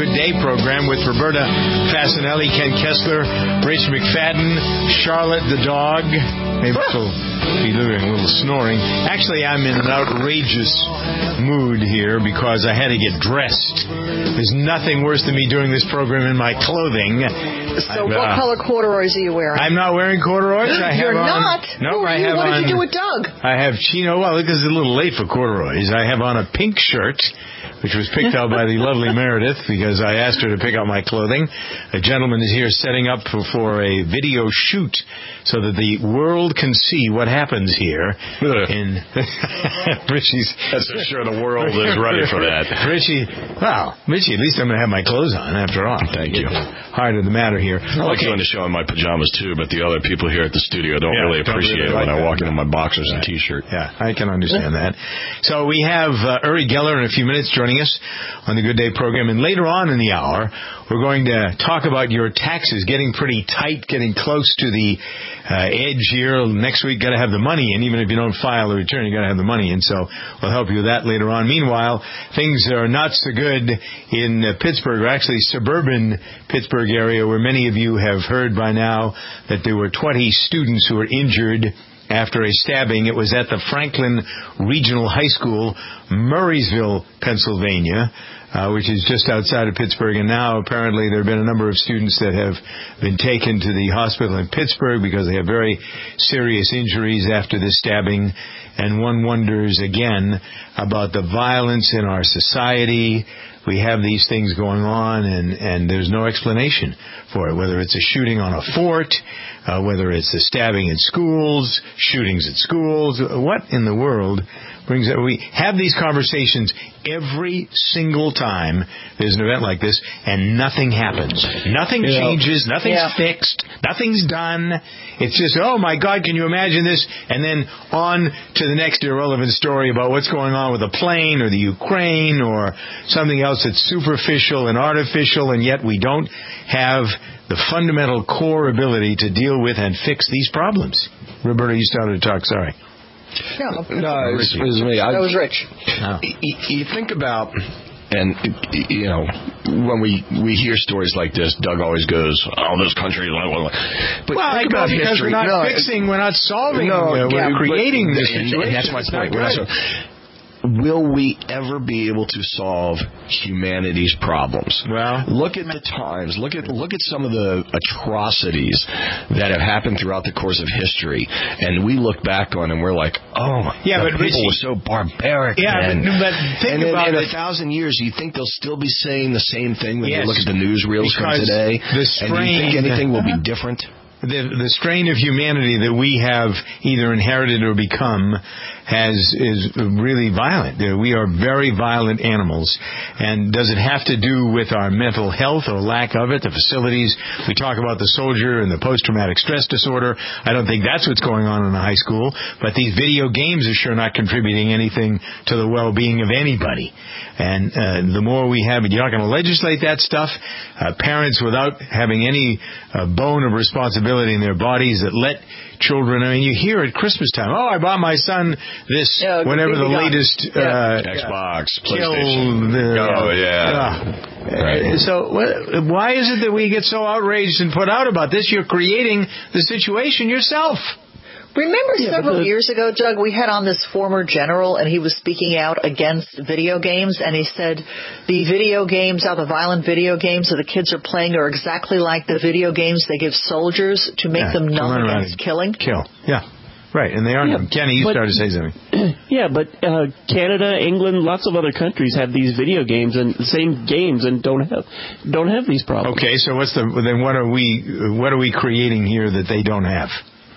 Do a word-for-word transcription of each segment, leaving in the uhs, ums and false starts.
Good Day program with Roberta Fasanelli, Ken Kessler, Rich McFadden, Charlotte the dog. Maybe she'll be doing a little snoring. Actually, I'm in an outrageous mood here because I had to get dressed. There's nothing worse than me doing this program in my clothing. So I'm, what uh, color corduroys are you wearing? I'm not wearing corduroys. I have You're on, not? No, Who are I you? have What on, did you do with Doug? I have chino. Well, look, it's a little late for corduroys. I have on a pink shirt, which was picked out by the lovely Meredith because I asked her to pick out my clothing. A gentleman is here setting up for, for a video shoot so that the world can see what happens here. In Richie's. That's for sure the world is ready for that. Richie, well, Richie, at least I'm going to have my clothes on after all. Thank you. Heart of the matter here. I like Okay. doing the show in my pajamas too, but the other people here at the studio don't Yeah, really don't appreciate really it when like I that. walk into my boxers and t-shirt. Yeah, I can understand that. So we have uh, Uri Geller in a few minutes joining us on the Good Day program. And later on in the hour, we're going to talk about your taxes getting pretty tight, getting close to the uh, edge here. Next week, got to have the money in. Even if you don't file a return, you got to have the money in. So we'll help you with that later on. Meanwhile, things are not so good in uh, Pittsburgh, or actually suburban Pittsburgh area, where many of you have heard by now that there were twenty students who were injured after a stabbing. It was at the Franklin Regional High School, Murraysville, Pennsylvania, uh, which is just outside of Pittsburgh. And now apparently there have been a number of students that have been taken to the hospital in Pittsburgh because they have very serious injuries after this stabbing. And one wonders again about the violence in our society. We have these things going on, and, and there's no explanation for it, whether it's a shooting on a fort, uh, whether it's a stabbing in schools, shootings at schools. What in the world brings it? We have these conversations every single time there's an event like this, and nothing happens. Nothing Yeah. changes. Nothing's Yeah. fixed. Nothing's done. It's just, oh, my God, can you imagine this? And then on to the next irrelevant story about what's going on with a plane or the Ukraine or something else that's superficial and artificial, and yet we don't have the fundamental core ability to deal with and fix these problems. Roberta, you started to talk. Sorry. No, No, it was, it was me. I, that was Rich. Oh. you, you think about, and you know, when we we hear stories like this, Doug always goes, "Oh, this country." Blah, blah, blah. But Well, I think go about because history. we're not no, fixing, we're not solving, no, uh, we're yeah, creating but, the and, situation. and that's my It's point. not We're not good. so- Will we ever be able to solve humanity's problems? Well, look at the times. Look at look at some of the atrocities that have happened throughout the course of history, and we look back on and we're like, oh, Yeah, the but people Richie- were so barbaric. Yeah, then. but, but think and in, about in it. a thousand years, you think they'll still be saying the same thing when Yes, you look at the newsreels from because today? the and you think strain- anything will be different? The, the strain of humanity that we have either inherited or become has is really violent. We are very violent animals. And does it have to do with our mental health or lack of it? The facilities, we talk about the soldier and the post-traumatic stress disorder. I don't think that's what's going on in a high school. But these video games are sure not contributing anything to the well-being of anybody. And uh, the more we have it, you're not going to legislate that stuff. Uh, parents, without having any uh, bone of responsibility in their bodies, that let children, I mean, you hear at Christmas time, oh, I bought my son this, Yeah, whatever the baby gun. latest Yeah. uh, Xbox, kill. PlayStation. The, Oh, yeah. uh, Right. So wh- why is it that we get so outraged and put out about this? You're creating the situation yourself. Remember Yeah, several but the- years ago, Doug, we had on this former general, and he was speaking out against video games, and he said the video games, are the violent video games that the kids are playing are exactly like the video games they give soldiers to make Yeah, them to numb run around against and killing. Kill. Yeah. Right. And they are. Yeah, Kenny, you but- started to say something. Yeah, but uh, Canada, England, lots of other countries have these video games and the same games and don't have don't have these problems. Okay, so what's the then? What are we? What are we creating here that they don't have?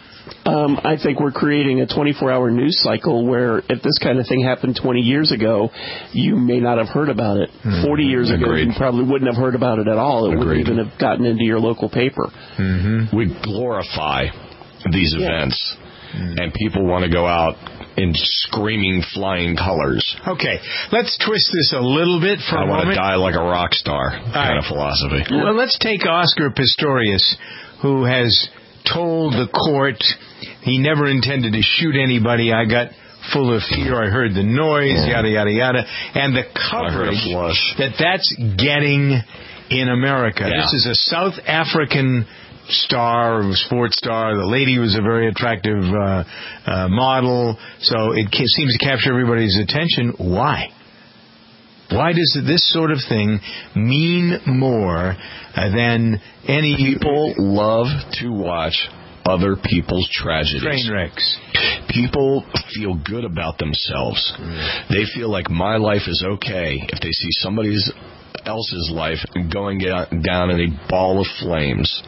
Um, I think we're creating a twenty-four hour news cycle where if this kind of thing happened twenty years ago, you may not have heard about it. Mm-hmm. forty years ago, Agreed. you probably wouldn't have heard about it at all. It Agreed. wouldn't even have gotten into your local paper. Mm-hmm. We glorify these Yeah. events, and people want to go out in screaming, flying colors. Okay, let's twist this a little bit for I a want to moment. die like a rock star kind right. of philosophy. Well, let's take Oscar Pistorius, who has told the court he never intended to shoot anybody. I got full of fear. I heard the noise, yada, yada, yada. And the coverage that that's getting in America. Yeah. This is a South African star, sports star. The lady was a very attractive uh, uh, model. So it ca- seems to capture everybody's attention. Why? Why does this sort of thing mean more uh, than any... People love to watch other people's tragedies. Train wrecks. People feel good about themselves. Mm. They feel like my life is okay if they see somebody else's life going down in a ball of flames.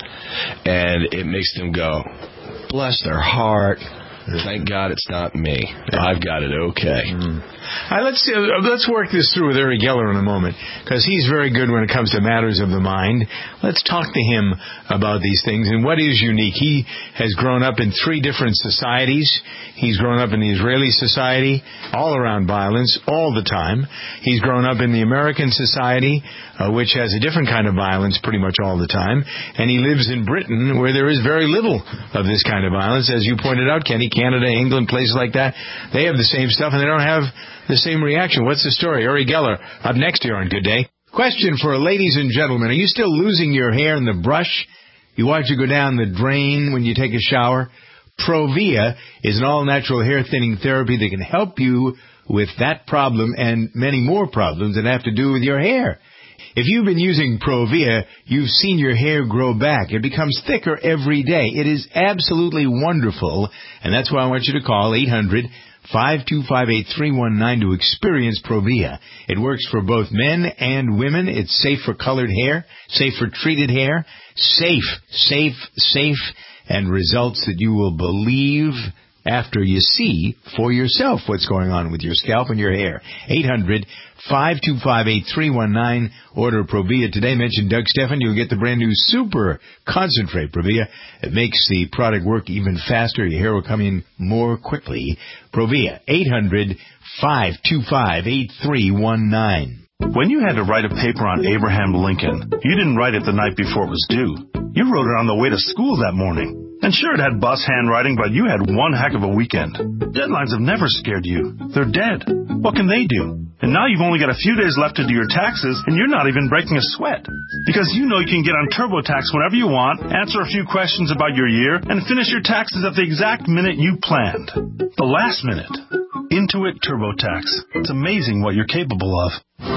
And it makes them go, bless their heart. Thank God it's not me. I've got it okay. Mm. All right, let's uh, let's work this through with Uri Geller in a moment, because he's very good when it comes to matters of the mind. Let's talk to him about these things and what is unique. He has grown up in three different societies. He's grown up in the Israeli society, all around violence, all the time. He's grown up in the American society, uh, which has a different kind of violence pretty much all the time. And he lives in Britain, where there is very little of this kind of violence. As you pointed out, Kenny, Canada, England, places like that, they have the same stuff, and they don't have the same reaction. What's the story? Uri Geller, up next here on Good Day. Question for ladies and gentlemen. Are you still losing your hair in the brush? You watch it go down the drain when you take a shower? Provia is an all-natural hair thinning therapy that can help you with that problem and many more problems that have to do with your hair. If you've been using Provia, you've seen your hair grow back. It becomes thicker every day. It is absolutely wonderful, and that's why I want you to call eight hundred, five two five, eight three one nine to experience Provia. It works for both men and women. It's safe for colored hair, safe for treated hair, safe, safe, safe, and results that you will believe after you see for yourself what's going on with your scalp and your hair. eight hundred, five two five, eight three one nine. Order Provia today. Mention Doug Stephan. You'll get the brand new Super Concentrate Provia. It makes the product work even faster. Your hair will come in more quickly. Provia, eight hundred, five two five, eight three one nine. When you had to write a paper on Abraham Lincoln, you didn't write it the night before it was due. You wrote it on the way to school that morning. And sure, it had bus handwriting, but you had one heck of a weekend. Deadlines have never scared you. They're dead. What can they do? And now you've only got a few days left to do your taxes, and you're not even breaking a sweat. Because you know you can get on TurboTax whenever you want, answer a few questions about your year, and finish your taxes at the exact minute you planned. The last minute. Intuit TurboTax. It's amazing what you're capable of.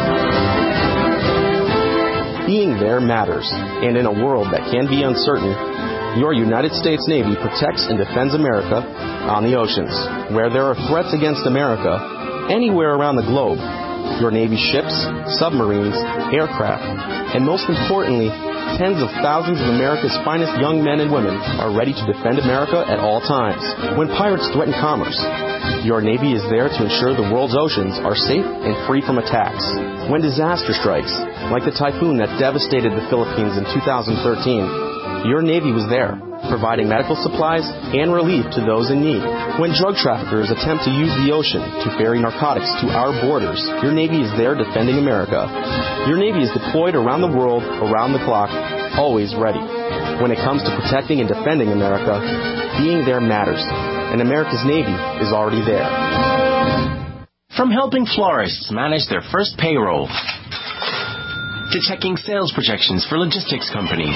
Being there matters, and in a world that can be uncertain, your United States Navy protects and defends America on the oceans. Where there are threats against America, anywhere around the globe, your Navy ships, submarines, aircraft, and most importantly, tens of thousands of America's finest young men and women are ready to defend America at all times. When pirates threaten commerce, your Navy is there to ensure the world's oceans are safe and free from attacks. When disaster strikes, like the typhoon that devastated the Philippines in two thousand thirteen, your Navy was there, providing medical supplies and relief to those in need. When drug traffickers attempt to use the ocean to ferry narcotics to our borders, your Navy is there defending America. Your Navy is deployed around the world, around the clock, always ready. When it comes to protecting and defending America, being there matters, and America's Navy is already there. From helping florists manage their first payroll, to checking sales projections for logistics companies,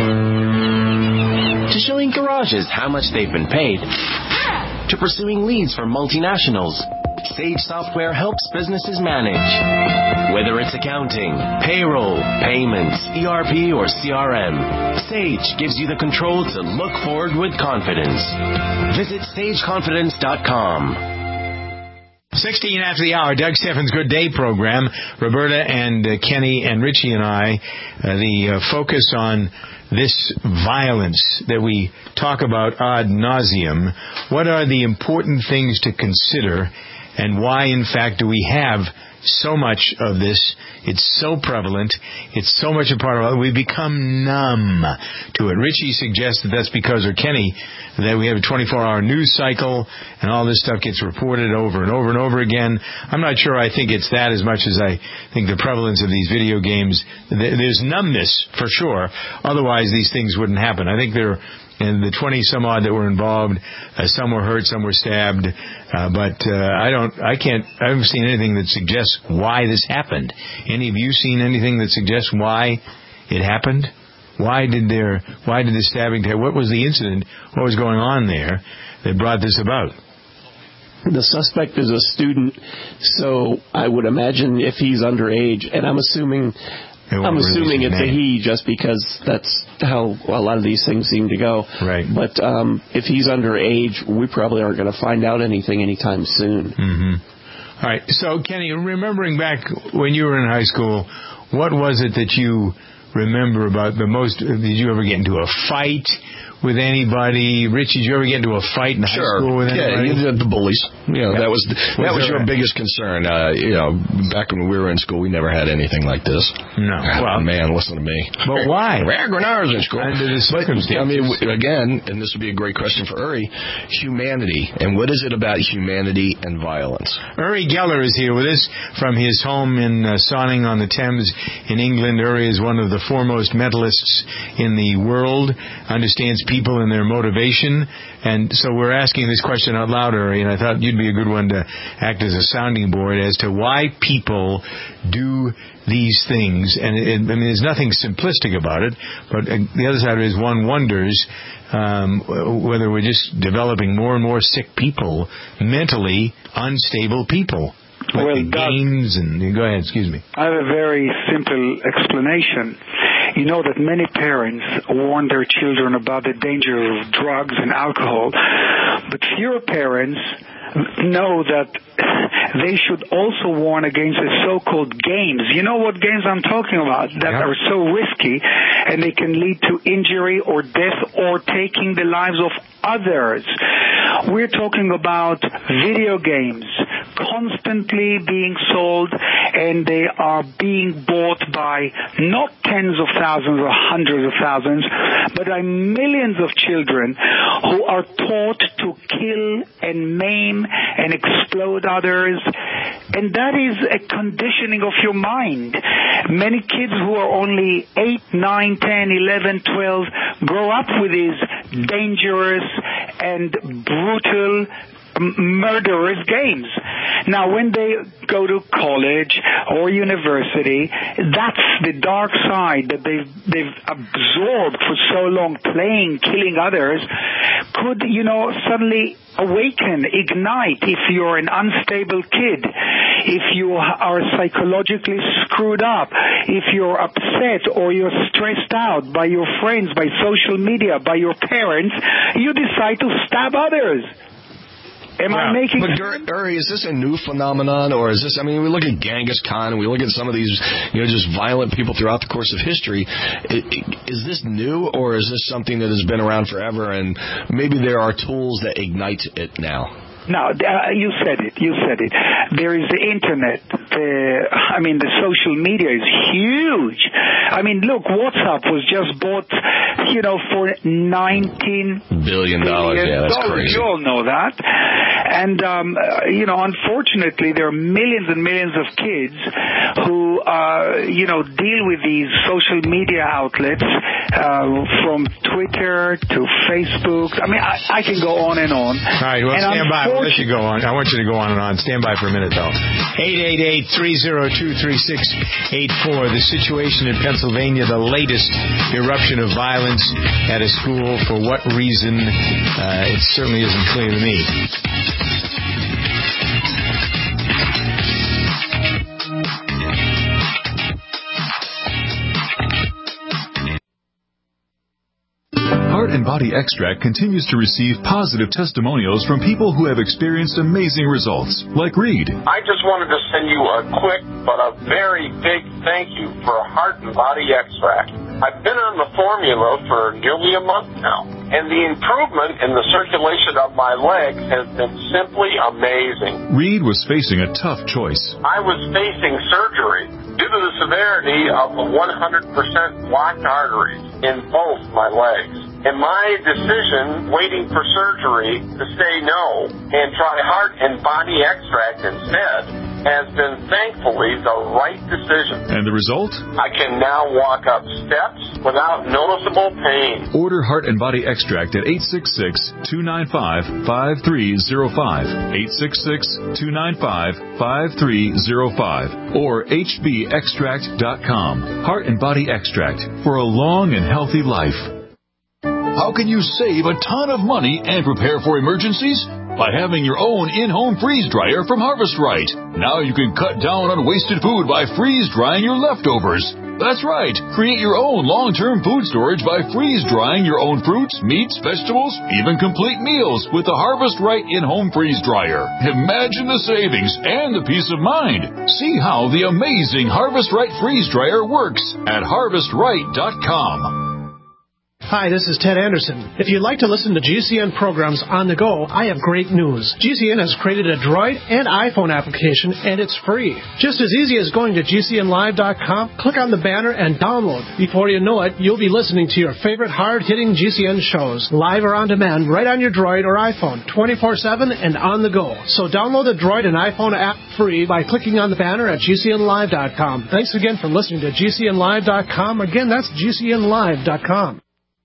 to showing garages how much they've been paid, to pursuing leads for multinationals, Sage Software helps businesses manage. Whether it's accounting, payroll, payments, E R P, or C R M, Sage gives you the control to look forward with confidence. Visit sage confidence dot com. sixteen after the hour, Doug Stephan's Good Day program. Roberta and uh, Kenny and Richie and I, uh, the uh, focus on this violence that we talk about ad nauseum. What are the important things to consider, and why, in fact, do we have so much of this? It's so prevalent. It's so much a part of it. We become numb to it. Richie suggests that that's because, or Kenny, that we have a twenty-four hour news cycle and all this stuff gets reported over and over and over again. I'm not sure I think it's that as much as I think the prevalence of these video games, there's numbness for sure. Otherwise, these things wouldn't happen. I think they're and the twenty some odd that were involved, uh, some were hurt, some were stabbed, uh, but uh, I don't, I can't, I haven't seen anything that suggests why this happened. Any of you seen anything that suggests why it happened? Why did there, why did the stabbing take, what was the incident, what was going on there that brought this about? The suspect is a student, so I would imagine if he's underage, and I'm assuming I'm assuming it's name. a he just because that's how a lot of these things seem to go. Right. But um, if he's underage, we probably aren't going to find out anything anytime soon. Mm-hmm. All right. So, Kenny, remembering back when you were in high school, what was it that you remember about the most? Did you ever get into a fight with anybody? Richie, did you ever get into a fight in high sure. school with anybody? Yeah, the bullies. You know, yeah. that was that was, was your biggest concern. Uh, you know, back when we were in school, we never had anything like this. No. Oh, well, man, listen to me. But why? Back when I was in school. Under the circumstances. But, I mean, again, and this would be a great question for Uri, humanity. And what is it about humanity and violence? Uri Geller is here with us from his home in uh, Sonning on the Thames in England. Uri is one of the foremost mentalists in the world, understands people and their motivation. And so we're asking this question out loud, Uri, and I thought you'd be a good one to act as a sounding board as to why people do these things. And it, I mean, there's nothing simplistic about it, but the other side of it is one wonders um, whether we're just developing more and more sick people, mentally unstable people. Like well, the games and go ahead, excuse me. I have a very simple explanation. You know that many parents warn their children about the danger of drugs and alcohol, but fewer parents know that they should also warn against the so-called games. You know what games I'm talking about? That yeah. are so risky, and they can lead to injury or death or taking the lives of others. We're talking about video games constantly being sold, and they are being bought by not tens of thousands or hundreds of thousands, but by millions of children who are taught to kill and maim and explode others. And that is a conditioning of your mind. Many kids who are only eight, nine, ten, eleven, twelve grow up with these dangerous and brutal murderous games. Now, when they go to college or university, that's the dark side that they've, they've absorbed for so long, playing, killing others, could, you know, suddenly awaken, ignite if you're an unstable kid, if you are psychologically screwed up, if you're upset or you're stressed out by your friends, by social media, by your parents, you decide to stab others. Am yeah. I making But, sense? Uri, is this a new phenomenon, or is this, I mean, we look at Genghis Khan, and we look at some of these, you know, just violent people throughout the course of history. Is this new, or is this something that has been around forever, and maybe there are tools that ignite it now? No, uh, you said it. You said it. There is the internet. The, I mean, the social media is huge. I mean, look, WhatsApp was just bought, you know, for nineteen billion dollars. Yeah, that's crazy. You all know that. And um, uh, you know, unfortunately, there are millions and millions of kids who, uh, you know, deal with these social media outlets, uh, from Twitter to Facebook. I mean, I, I can go on and on. All right, well, and stand by. I'll let you go on. I want you to go on and on. Stand by for a minute, though. eight eight eight, three oh two, three six eight four. The situation in Pennsylvania, the latest eruption of violence at a school. For what reason? Uh, it certainly isn't clear to me. Heart and Body Extract continues to receive positive testimonials from people who have experienced amazing results, like Reed. I just wanted to send you a quick but a very big thank you for Heart and Body Extract. I've been on the formula for nearly a month now, and the improvement in the circulation of my legs has been simply amazing. Reed was facing a tough choice. I was facing surgery due to the severity of the one hundred percent blocked arteries in both my legs. And my decision, waiting for surgery, to say no and try Heart and Body Extract instead, has been thankfully the right decision. And the result? I can now walk up steps without noticeable pain. Order Heart and Body Extract at eight six six, two nine five, five three zero five, eight six six, two nine five, five three zero five, or h b extract dot com. Heart and Body Extract for a long and healthy life. How can you save a ton of money and prepare for emergencies? By having your own in-home freeze dryer from Harvest Right. Now you can cut down on wasted food by freeze drying your leftovers. That's right. Create your own long-term food storage by freeze drying your own fruits, meats, vegetables, even complete meals with the Harvest Right in-home freeze dryer. Imagine the savings and the peace of mind. See how the amazing Harvest Right freeze dryer works at harvest right dot com. Hi, this is Ted Anderson. If you'd like to listen to G C N programs on the go, I have great news. G C N has created a Droid and iPhone application, and it's free. Just as easy as going to G C N live dot com, click on the banner, and download. Before you know it, you'll be listening to your favorite hard-hitting G C N shows, live or on demand, right on your Droid or iPhone, twenty-four seven and on the go. So download the Droid and iPhone app free by clicking on the banner at G C N live dot com. Thanks again for listening to G C N live dot com. Again, that's G C N live dot com.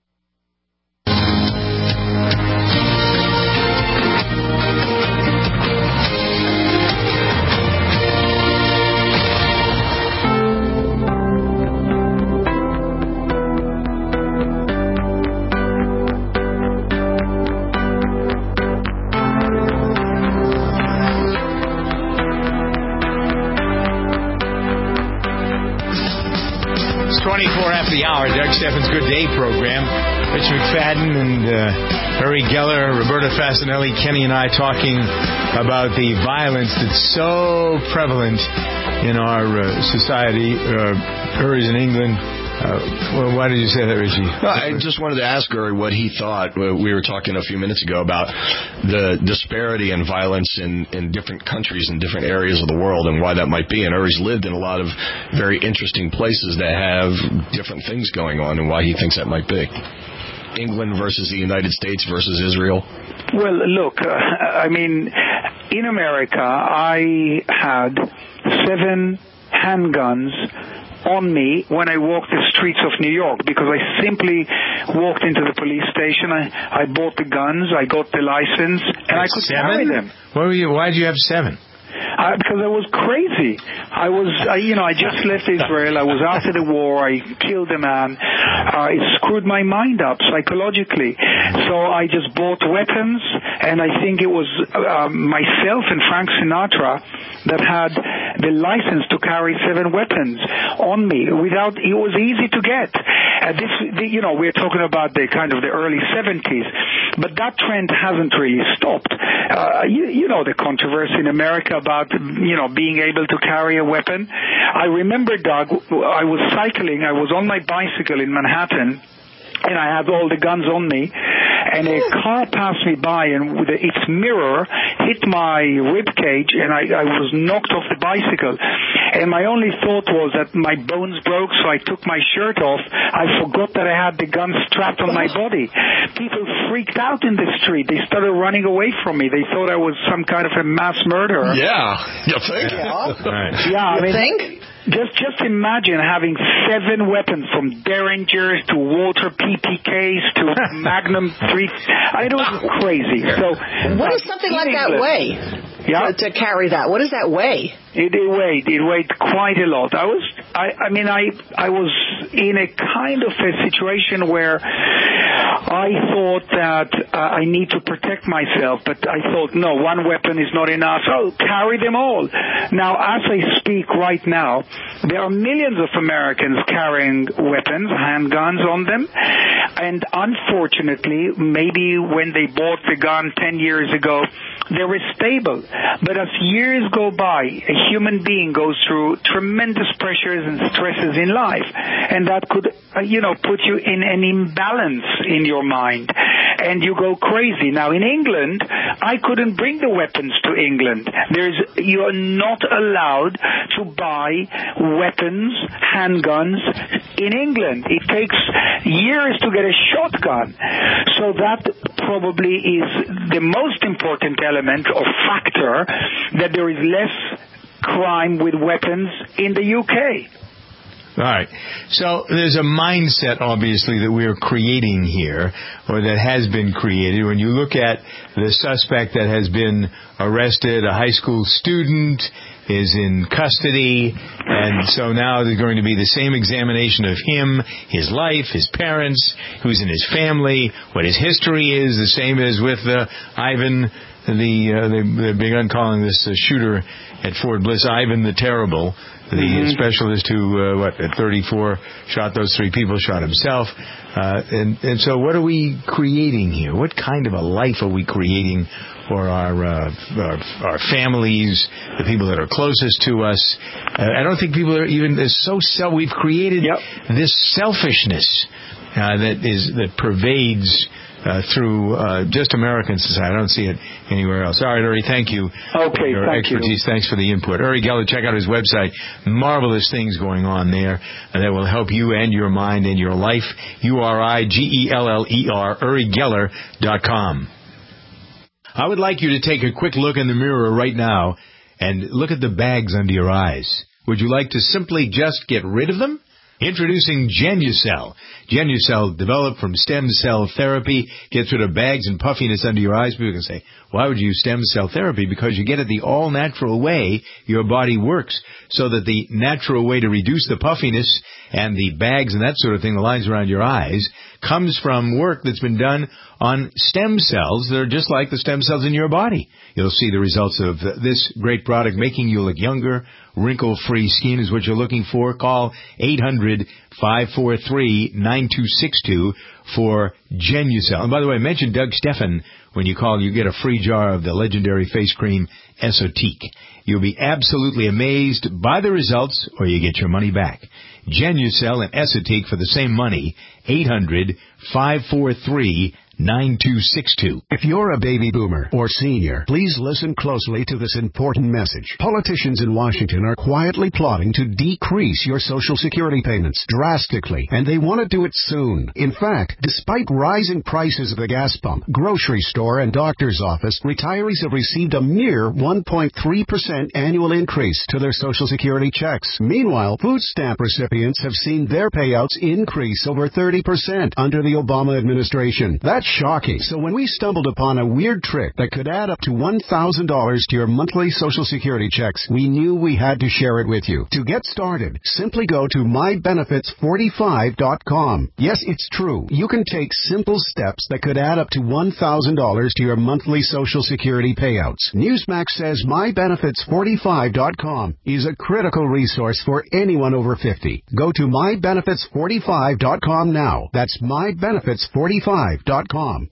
twenty-four after the hour, Doug Steffens' Good Day program. Rich McFadden and uh, Uri Geller, Roberta Fasanelli, Kenny and I talking about the violence that's so prevalent in our uh, society. Uh, Uri's in England. Uh, well, why did you say that, Richie? No, I just wanted to ask Uri what he thought. We were talking a few minutes ago about the disparity in violence in, in different countries and different areas of the world and why that might be. And Uri's lived in a lot of very interesting places that have different things going on and why he thinks that might be. England versus the United States versus Israel. Well, look, uh, I mean, in America, I had seven handguns on me when I walked the streets of New York because I simply walked into the police station. I, I bought the guns, I got the license, and I could seven? carry them. Why were you? Why did you have seven? Uh, because I was crazy. I was, I, you know, I just left Israel. I was after the war. I killed a man. Uh, it screwed my mind up psychologically. So I just bought weapons, and I think it was uh, myself and Frank Sinatra that had the license to carry seven weapons on me. Without, it was easy to get. Uh, this, the, you know, we're talking about the kind of the early seventies, but that trend hasn't really stopped. Uh, you, you know, the controversy in America about, you know, being able to carry a weapon. I remember, Doug, I was cycling, I was on my bicycle in Manhattan, and I had all the guns on me, and a car passed me by, and with its mirror hit my rib cage, and I, I was knocked off the bicycle. And my only thought was that my bones broke, so I took my shirt off. I forgot that I had the gun strapped on my body. People freaked out in the street. They started running away from me. They thought I was some kind of a mass murderer. Yeah, you think? Yeah, right. yeah I you mean, think? Just, just imagine having seven weapons, from Derringers to Walter P P Ks to Magnum three. I mean, it was crazy. So, what uh, does something like that England, weigh? Yeah. To, to carry that, what does that weigh? It, it weighed. It weighed quite a lot. I was. I. I mean, I. I was in a kind of a situation where I thought that uh, I need to protect myself, but I thought, no, one weapon is not enough. So carry them all. Now, as I speak right now, there are millions of Americans carrying weapons, handguns on them, and unfortunately, maybe when they bought the gun ten years ago, they were stable. But as years go by, a human being goes through tremendous pressures and stresses in life, and that could, uh, you know, put you in an imbalance in your mind, and you go crazy. Now, in England, I couldn't bring the weapons to England. There's, you are not allowed to buy weapons, handguns in England. It takes years to get a shotgun. So that probably is the most important element or factor, that there is less crime with weapons in the U K. All right. So there's a mindset, obviously, that we're creating here, or that has been created. When you look at the suspect that has been arrested, a high school student is in custody, and so now there's going to be the same examination of him, his life, his parents, who's in his family, what his history is, the same as with uh, Ivan, the, uh, they, they've begun calling this uh, shooter at Fort Bliss, Ivan the Terrible, the mm-hmm. specialist who, uh, what, at thirty-four, shot those three people, shot himself. Uh, and, and so what are we creating here? What kind of a life are we creating for our, uh, our, our families, the people that are closest to us? Uh, I don't think people are even so self. We've created yep. this selfishness uh, that is that pervades Uh, through uh, just American society. I don't see it anywhere else. All right, Uri, thank you okay, for your thank expertise. You. Thanks for the input. Uri Geller, check out his website. Marvelous things going on there uh, that will help you and your mind and your life. U R I G E L L E R, Uri Geller dot com. I would like you to take a quick look in the mirror right now and look at the bags under your eyes. Would you like to simply just get rid of them? Introducing Genucel. Genucel, developed from stem cell therapy, gets rid of bags and puffiness under your eyes. People can say, why would you use stem cell therapy? Because you get it the all-natural way your body works, so that the natural way to reduce the puffiness and the bags and that sort of thing, the lines around your eyes, comes from work that's been done on stem cells that are just like the stem cells in your body. You'll see the results of this great product making you look younger. Wrinkle-free skin is what you're looking for. Call eight hundred, five four three, nine two six two for Genucel. And by the way, mention Doug Steffen when you call. You get a free jar of the legendary face cream Esotique. You'll be absolutely amazed by the results, or you get your money back. Genucel and Esotique for the same money. eight hundred, five four three, nine two six two. If you're a baby boomer or senior, please listen closely to this important message. Politicians in Washington are quietly plotting to decrease your Social Security payments drastically, and they want to do it soon. In fact, despite rising prices at the gas pump, grocery store, and doctor's office, retirees have received a mere one point three percent annual increase to their Social Security checks. Meanwhile, food stamp recipients have seen their payouts increase over thirty percent under the Obama administration. That's shocking. So when we stumbled upon a weird trick that could add up to one thousand dollars to your monthly Social Security checks, we knew we had to share it with you. To get started, simply go to my benefits forty-five dot com. Yes, it's true. You can take simple steps that could add up to one thousand dollars to your monthly Social Security payouts. Newsmax says my benefits forty-five dot com is a critical resource for anyone over fifty. Go to my benefits forty-five dot com now. That's my benefits forty-five dot com.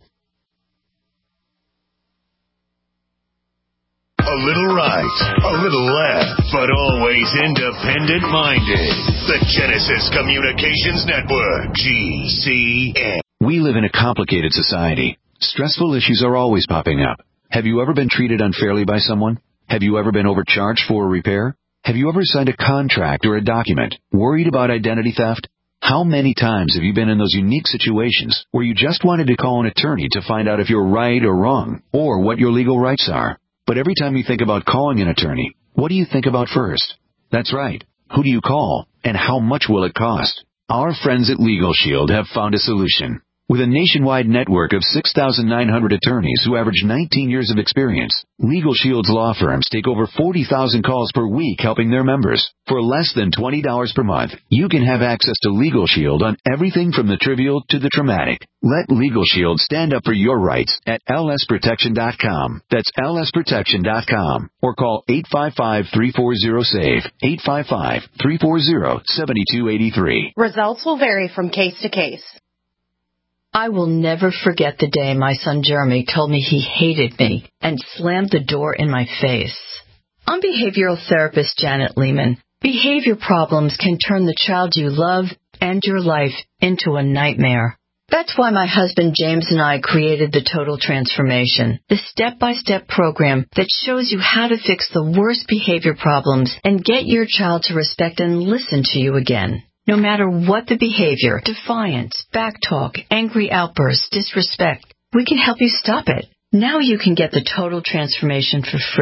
A little right, a little left, but always independent-minded. The Genesis Communications Network, G C N. We live in a complicated society. Stressful issues are always popping up. Have you ever been treated unfairly by someone? Have you ever been overcharged for a repair? Have you ever signed a contract or a document? Worried about identity theft? How many times have you been in those unique situations where you just wanted to call an attorney to find out if you're right or wrong, or what your legal rights are? But every time you think about calling an attorney, what do you think about first? That's right. Who do you call, and how much will it cost? Our friends at Legal Shield have found a solution. With a nationwide network of six thousand nine hundred attorneys who average nineteen years of experience, Legal Shield's law firms take over forty thousand calls per week helping their members. For less than twenty dollars per month, you can have access to Legal Shield on everything from the trivial to the traumatic. Let Legal Shield stand up for your rights at L S protection dot com. That's L S protection dot com. Or call eight five five, three four zero, S A V E, eight five five, three four zero, seven two eight three. Results will vary from case to case. I will never forget the day my son Jeremy told me he hated me and slammed the door in my face. I'm behavioral therapist Janet Lehman. Behavior problems can turn the child you love and your life into a nightmare. That's why my husband James and I created the Total Transformation, the step-by-step program that shows you how to fix the worst behavior problems and get your child to respect and listen to you again. No matter what the behavior, defiance, backtalk, angry outbursts, disrespect, we can help you stop it. Now you can get the Total Transformation for free.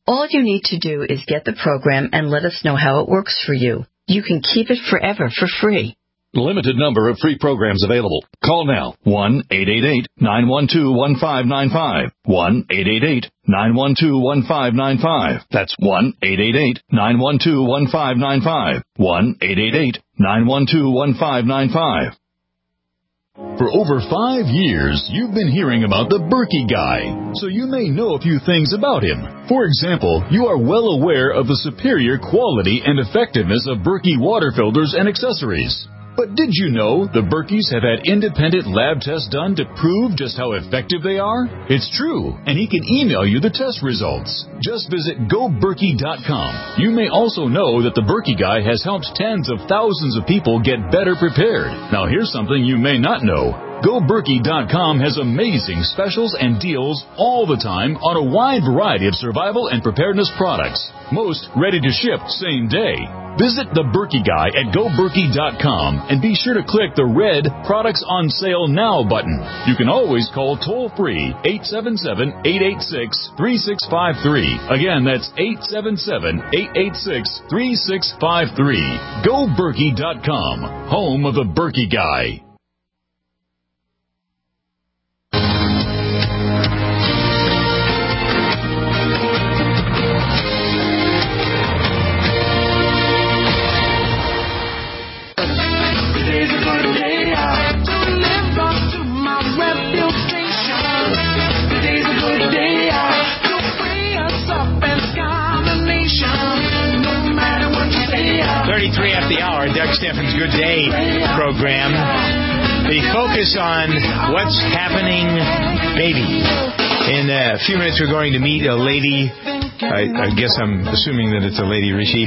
All you need to do is get the program and let us know how it works for you. You can keep it forever for free. Limited number of free programs available. Call now. one eight eight eight, nine one two, one five nine five. one eight eight eight, nine one two, one five nine five. That's one eight eight eight, nine one two, one five nine five. one eight eight eight, nine one two, one five nine five. For over five years, you've been hearing about the Berkey Guy, so you may know a few things about him. For example, you are well aware of the superior quality and effectiveness of Berkey water filters and accessories. But did you know the Berkeys have had independent lab tests done to prove just how effective they are? It's true, and he can email you the test results. Just visit go berkey dot com. You may also know that the Berkey Guy has helped tens of thousands of people get better prepared. Now here's something you may not know. go berkey dot com has amazing specials and deals all the time on a wide variety of survival and preparedness products. Most ready to ship same day. Visit the Berkey Guy at go berkey dot com and be sure to click the red Products on Sale Now button. You can always call toll-free eight seven seven, eight eight six, three six five three. Again, that's eight seven seven, eight eight six, three six five three. go berkey dot com, home of the Berkey Guy. thirty-three after the hour, Doug Steffens' Good Day program. The focus on what's happening, baby. In a few minutes, we're going to meet a lady. I, I guess I'm assuming that it's a lady, Rishi.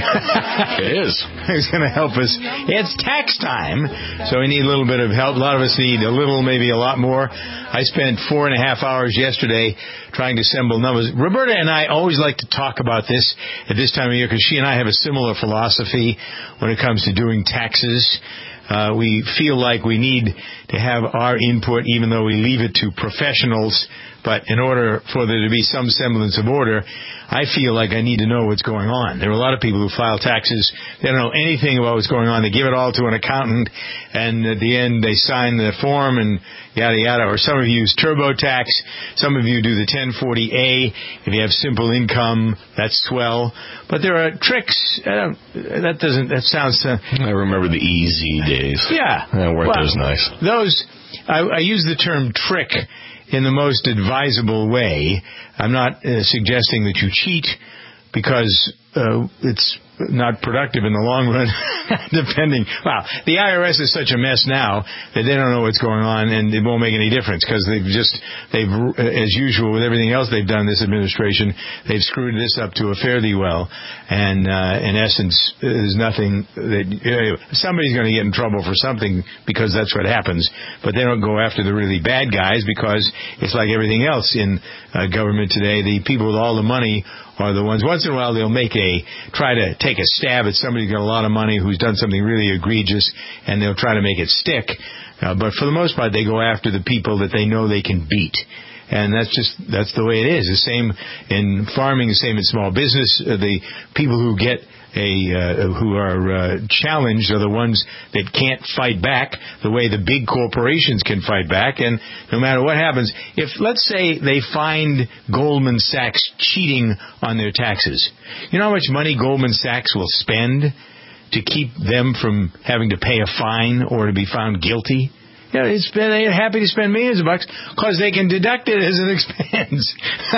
It is. Who's going to help us. It's tax time, so we need a little bit of help. A lot of us need a little, maybe a lot more. I spent four and a half hours yesterday trying to assemble numbers. Roberta and I always like to talk about this at this time of year because she and I have a similar philosophy when it comes to doing taxes. Uh, we feel like we need to have our input, even though we leave it to professionals. But in order for there to be some semblance of order, I feel like I need to know what's going on. There are a lot of people who file taxes. They don't know anything about what's going on. They give it all to an accountant, and at the end they sign the form and yada, yada. Or some of you use TurboTax. Some of you do the ten forty A. If you have simple income, that's swell. But there are tricks. I don't, that doesn't, that sounds... Uh, I remember the easy days. Yeah. Yeah, weren't well, those nice? Those, I, I use the term trick in the most advisable way. I'm not uh, suggesting that you cheat because uh, it's not productive in the long run, depending. Wow, the I R S is such a mess now that they don't know what's going on, and it won't make any difference because they've just, they've, as usual with everything else they've done, this administration, they've screwed this up to a fairly well, and uh, in essence, there's nothing that, you know, somebody's going to get in trouble for something because that's what happens, but they don't go after the really bad guys because it's like everything else in uh, government today. The people with all the money are the ones, once in a while they'll make a, try to take a stab at somebody who's got a lot of money who's done something really egregious, and they'll try to make it stick. Uh, but for the most part, they go after the people that they know they can beat. And that's just, that's the way it is. The same in farming, the same in small business. Uh, the people who get a, uh, who are uh, challenged are the ones that can't fight back the way the big corporations can fight back. And no matter what happens, if, let's say, they find Goldman Sachs cheating on their taxes, you know how much money Goldman Sachs will spend to keep them from having to pay a fine or to be found guilty? Yeah, it's, they're happy to spend millions of bucks because they can deduct it as an expense.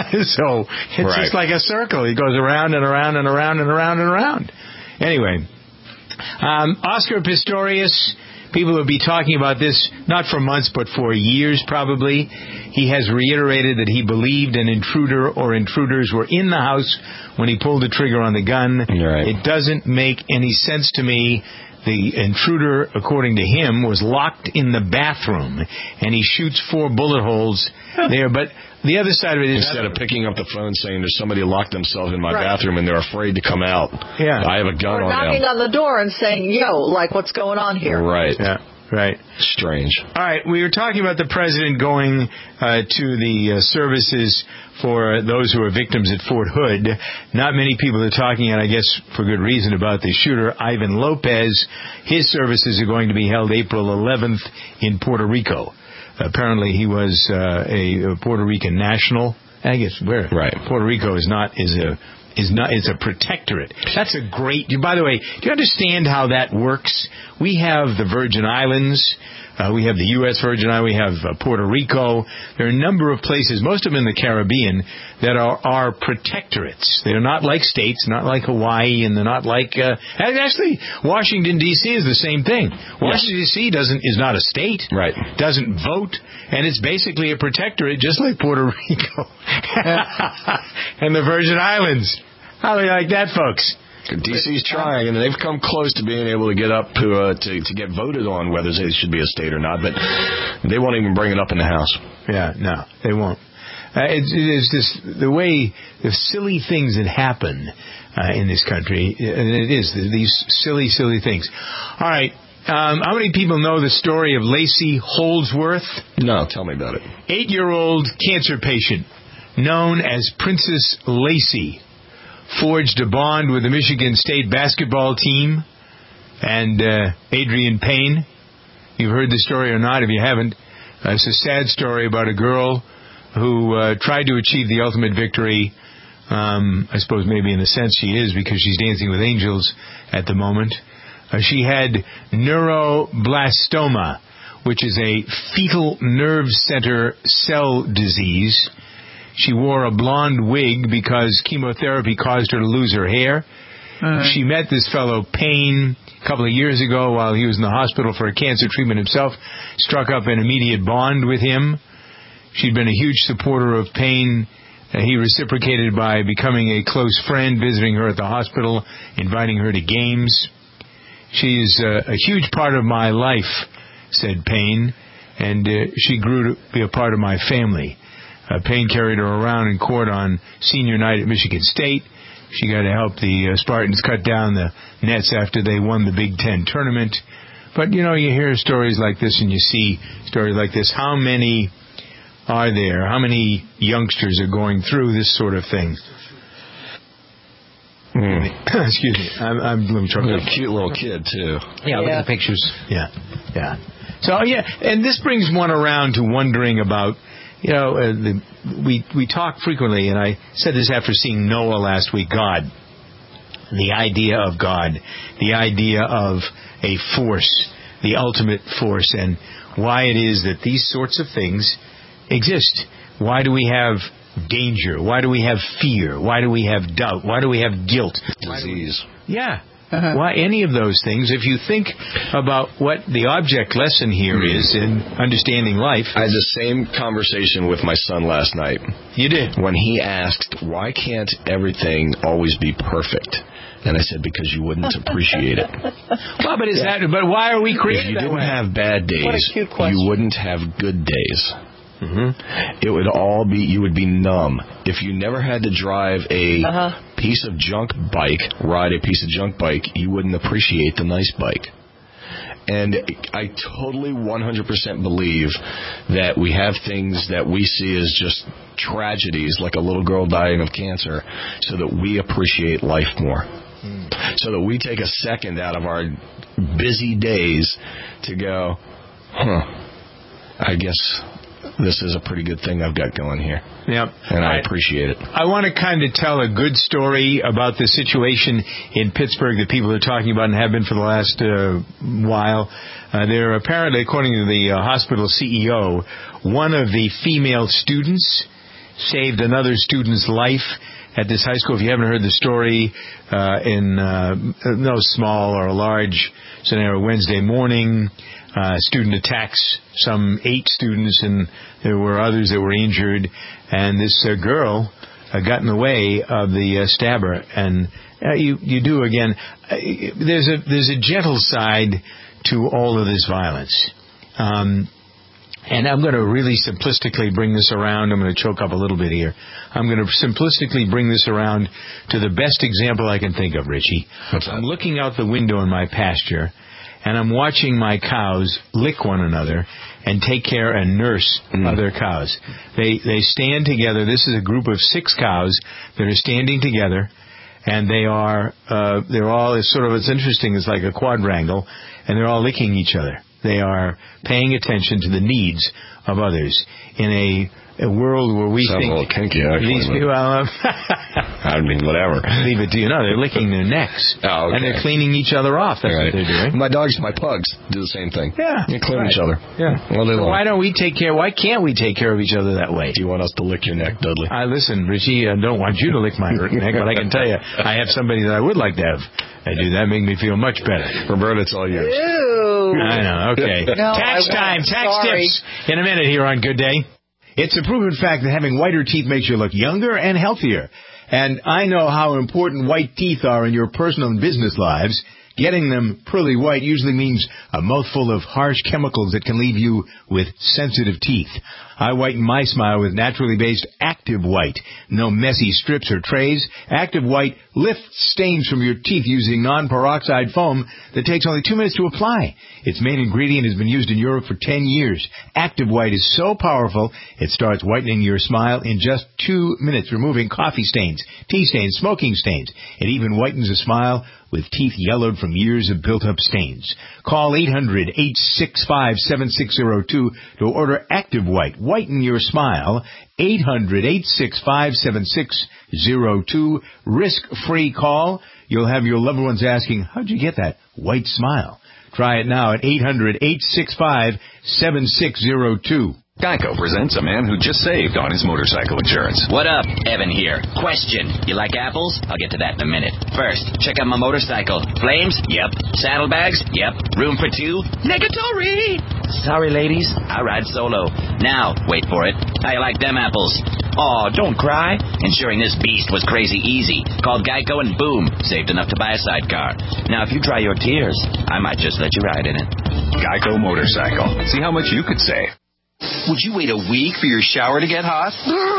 So it's right. Just like a circle. It goes around and around and around and around and around. Anyway, um, Oscar Pistorius, people will be talking about this not for months but for years probably. He has reiterated that he believed an intruder or intruders were in the house when he pulled the trigger on the gun. Right. It doesn't make any sense to me. The intruder, according to him, was locked in the bathroom, and he shoots four bullet holes there. But the other side of it is... Instead of picking up the phone saying there's somebody locked themselves in my right. bathroom and they're afraid to come out. Yeah. I have a gun or on them. knocking on the door and saying, yo, like, what's going on here? Right. Yeah. Right. Strange. All right, we were talking about the president going uh, to the uh, services for those who are victims at Fort Hood. Not many people are talking, and I guess for good reason, about the shooter, Ivan Lopez. His services are going to be held April eleventh in Puerto Rico. Apparently he was uh, a, a Puerto Rican national. I guess where right. Puerto Rico is not is a is not is a protectorate. That's a great. By the way, do you understand how that works? We have the Virgin Islands. Uh, we have the U S Virgin Islands. We have uh, Puerto Rico. There are a number of places, most of them in the Caribbean, that are, are protectorates. They're not like states, not like Hawaii, and they're not like... Uh, actually, Washington, D C is the same thing. Washington, D C doesn't is not a state. Right. Doesn't vote, and it's basically a protectorate, just like Puerto Rico. And the Virgin Islands. How do you like that, folks? D C's trying, and they've come close to being able to get up to, uh, to to get voted on whether they should be a state or not, but they won't even bring it up in the House. Yeah, no, they won't. Uh, it's, it's just the way the silly things that happen uh, in this country, and it is these silly, silly things. All right, um, how many people know the story of Lacey Holdsworth? No, tell me about it. Eight-year-old cancer patient known as Princess Lacey forged a bond with the Michigan State basketball team and uh, Adrian Payne. You've heard the story or not? If you haven't, uh, it's a sad story about a girl who uh, tried to achieve the ultimate victory. Um, I suppose maybe in a sense she is, because she's dancing with angels at the moment. Uh, she had neuroblastoma, which is a fetal nerve center cell disease. She wore a blonde wig because chemotherapy caused her to lose her hair. Uh-huh. She met this fellow Payne a couple of years ago while he was in the hospital for a cancer treatment himself, struck up an immediate bond with him. She'd been a huge supporter of Payne. Uh, he reciprocated by becoming a close friend, visiting her at the hospital, inviting her to games. She's uh, a huge part of my life, said Payne, and uh, she grew to be a part of my family. Uh, Payne carried her around in court on senior night at Michigan State. She got to help the uh, Spartans cut down the nets after they won the Big Ten tournament. But, you know, you hear stories like this and you see stories like this. How many are there? How many youngsters are going through this sort of thing? Mm. Excuse me. I'm, I'm a little troubled. A cute little kid, too. Yeah, look yeah. at the pictures. Yeah, yeah. So, yeah, and this brings one around to wondering about, you know, uh, the, we we talk frequently, and I said this after seeing Noah last week, God. The idea of God, the idea of a force, the ultimate force, and why it is that these sorts of things exist. Why do we have danger? Why do we have fear? Why do we have doubt? Why do we have guilt? Disease. Yeah. Uh-huh. Why any of those things? If you think about what the object lesson here mm-hmm. is in understanding life. I had the same conversation with my son last night. You did? When he asked, why can't everything always be perfect? And I said, because you wouldn't appreciate it. Well, but is yeah. that? But why are we created If you that didn't way? have bad days, you wouldn't have good days. Mm-hmm. It would all be, you would be numb. If you never had to drive a uh-huh. piece of junk bike, ride a piece of junk bike, you wouldn't appreciate the nice bike. And I totally one hundred percent believe that we have things that we see as just tragedies, like a little girl dying of cancer, so that we appreciate life more. Mm. So that we take a second out of our busy days to go, huh, I guess this is a pretty good thing I've got going here. Yep. And I, I appreciate it. I want to kind of tell a good story about the situation in Pittsburgh that people are talking about and have been for the last uh, while. Uh, they're apparently, according to the uh, hospital C E O, one of the female students saved another student's life at this high school. If you haven't heard the story, uh, in uh, no small or large scenario, Wednesday morning, Uh, student attacks some eight students, and there were others that were injured. And this uh, girl uh, got in the way of the uh, stabber. And uh, you you do again. Uh, there's a there's a gentle side to all of this violence. Um, and I'm going to really simplistically bring this around. I'm going to choke up a little bit here. I'm going to simplistically bring this around to the best example I can think of, Richie. What's that? I'm looking out the window in my pasture. and I'm watching my cows lick one another and take care and nurse mm. other cows. They they stand together. This is a group of six cows that are standing together, and they are uh, they're all it's sort of it's interesting. It's like a quadrangle, and they're all licking each other. They are paying attention to the needs of others in a. A world where we Sounds think a little kinky, actually, these people, uh, I mean, whatever. Leave it to you. No, they're licking their necks, oh, okay. and they're cleaning each other off. That's right. what they're doing. My dogs, my pugs, do the same thing. Yeah, they clean right. each other. Yeah. Well, they so why don't we take care? Why can't we take care of each other that way? Do you want us to lick your neck, Dudley? I listen, Richie. I don't want you to lick my neck, but I can tell you, I have somebody that I would like to have. I do that. Make me feel much better. Roberta, it's all yours. Ew. I know. Okay. No, Tax I time. Tax Sorry. tips in a minute here on Good Day. It's a proven fact that having whiter teeth makes you look younger and healthier. And I know how important white teeth are in your personal and business lives. Getting them pearly white usually means a mouthful of harsh chemicals that can leave you with sensitive teeth. I whiten my smile with naturally based Active White. No messy strips or trays. Active White lifts stains from your teeth using non-peroxide foam that takes only two minutes to apply. Its main ingredient has been used in Europe for ten years. Active White is so powerful, it starts whitening your smile in just two minutes, removing coffee stains, tea stains, smoking stains. It even whitens a smile with teeth yellowed from years of built-up stains. Call eight hundred, eight six five, seven six zero two to order Active White. Whiten your smile. eight hundred, eight six five, seven six zero two. Risk-free call. You'll have your loved ones asking, how'd you get that white smile? Try it now at eight hundred, eight six five, seven six zero two. Geico presents a man who just saved on his motorcycle insurance. What up? Evan here. Question. You like apples? I'll get to that in a minute. First, check out my motorcycle. Flames? Yep. Saddlebags? Yep. Room for two? Negatory! Sorry, ladies. I ride solo. Now, wait for it. How you like them apples? Aw, don't cry. Insuring this beast was crazy easy. Called Geico and boom, saved enough to buy a sidecar. Now, if you dry your tears, I might just let you ride in it. Geico Motorcycle. See how much you could save. Would you wait a week for your shower to get hot?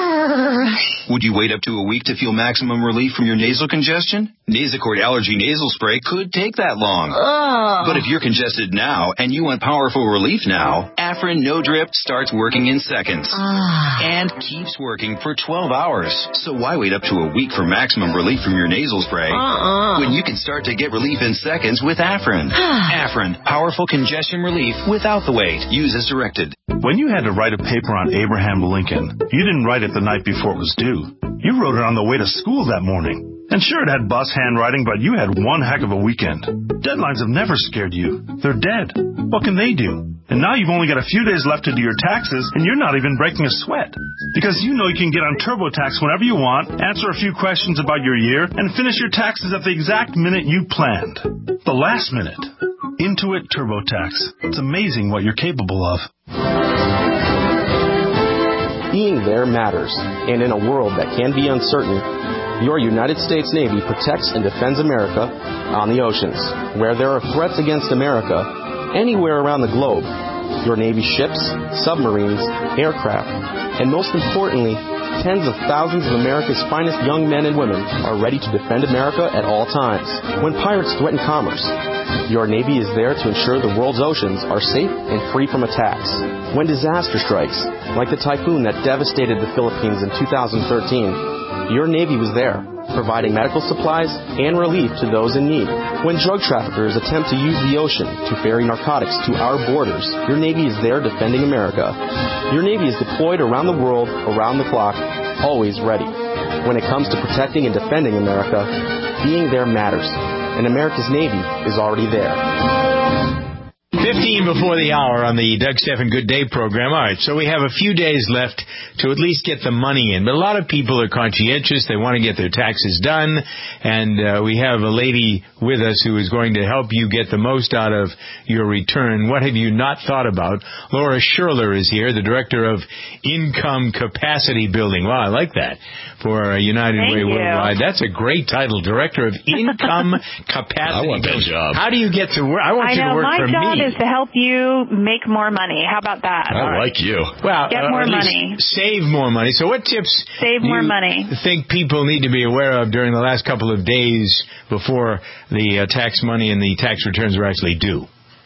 Would you wait up to a week to feel maximum relief from your nasal congestion? Nasacort Allergy Nasal Spray could take that long. Uh. But if you're congested now and you want powerful relief now, Afrin No Drip starts working in seconds. Uh. And keeps working for twelve hours. So why wait up to a week for maximum relief from your nasal spray uh-uh. when you can start to get relief in seconds with Afrin? Afrin, powerful congestion relief without the wait. Use as directed. When you had to write a paper on Abraham Lincoln, you didn't write it the night before it was due. You wrote it on the way to school that morning. And sure, it had bus handwriting, but you had one heck of a weekend. Deadlines have never scared you. They're dead. What can they do? And now you've only got a few days left to do your taxes, and you're not even breaking a sweat. Because you know you can get on TurboTax whenever you want, answer a few questions about your year, and finish your taxes at the exact minute you planned. The last minute. Intuit TurboTax. It's amazing what you're capable of. Being there matters, and in a world that can be uncertain, your United States Navy protects and defends America on the oceans. Where there are threats against America, anywhere around the globe, your Navy ships, submarines, aircraft, and most importantly, tens of thousands of America's finest young men and women are ready to defend America at all times. When pirates threaten commerce, your Navy is there to ensure the world's oceans are safe and free from attacks. When disaster strikes, like the typhoon that devastated the Philippines in two thousand thirteen, your Navy was there, providing medical supplies and relief to those in need. When drug traffickers attempt to use the ocean to ferry narcotics to our borders, your Navy is there defending America. Your Navy is deployed around the world, around the clock, always ready. When it comes to protecting and defending America, being there matters, and America's Navy is already there. fifteen before the hour on the Doug Stephan Good Day program. All right, so we have a few days left to at least get the money in. But a lot of people are conscientious. They want to get their taxes done. And uh, we have a lady with us who is going to help you get the most out of your return. What have you not thought about? Laura Scherler is here, the Director of Income Capacity Building. Wow, I like that. For United Thank Way you. Worldwide. That's a great title, Director of Income Capacity I want that Building. job. How do you get to work? I want I you know, to work my for job me. is to help you make more money. How about that? I like you. Well, Get uh, more at least money. save more money. So what tips Save do more you money. think people need to be aware of during the last couple of days before the uh, tax money and the tax returns are actually due?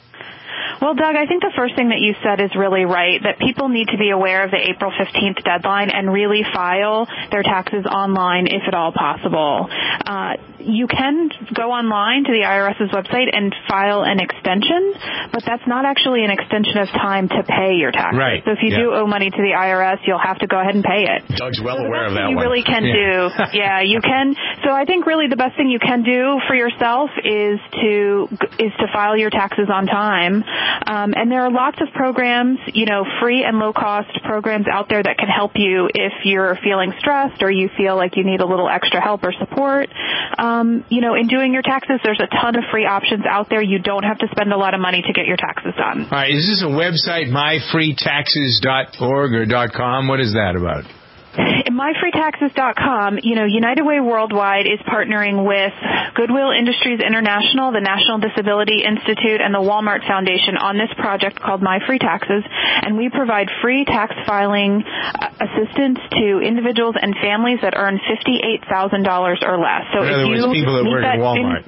Well, Doug, I think the first thing that you said is really right, that people need to be aware of the April fifteenth deadline and really file their taxes online if at all possible. Uh, you can go online to the IRS's website and file an extension, but that's not actually an extension of time to pay your taxes. Right. So if you yeah. do owe money to the I R S, you'll have to go ahead and pay it. Doug's well so aware of that you one. You really can yeah. do. Yeah, you can. So I think really the best thing you can do for yourself is to is to file your taxes on time. Um, and there are lots of programs, you know, free and low-cost programs out there that can help you if you're feeling stressed or you feel like you need a little extra help or support. Um, you know, in doing your taxes, there's a ton of free options out there. You don't have to spend a lot of money to get your taxes done. All right, is this a website, my free taxes dot org or .com? What is that about? my free taxes dot com, you know, United Way Worldwide is partnering with Goodwill Industries International, the National Disability Institute, and the Walmart Foundation on this project called My Free Taxes, and we provide free tax filing uh, assistance to individuals and families that earn fifty-eight thousand dollars or less. So in if other you words, people that work that at Walmart. In,